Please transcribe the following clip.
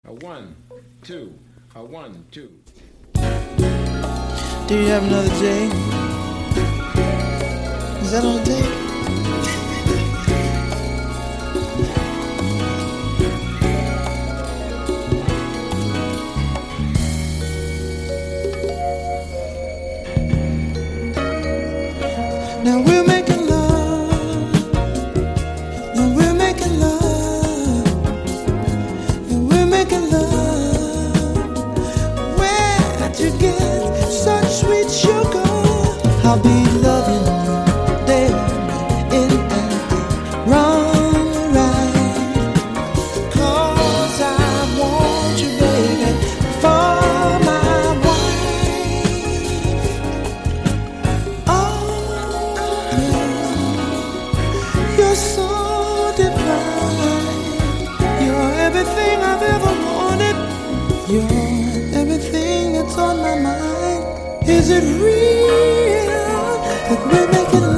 A one, two, a one, two. Do you have another J? Is that on the tape? Now we're making love. Now we're making love. Now we're making love. Where'd you get such sweet sugar? I'll be loving you day in and out, wrong or right. 'Cause I want you, baby, for my wife. Oh, you're so divine. You're everything I've ever wanted. You're everything that's on my mind. Is it real that we're making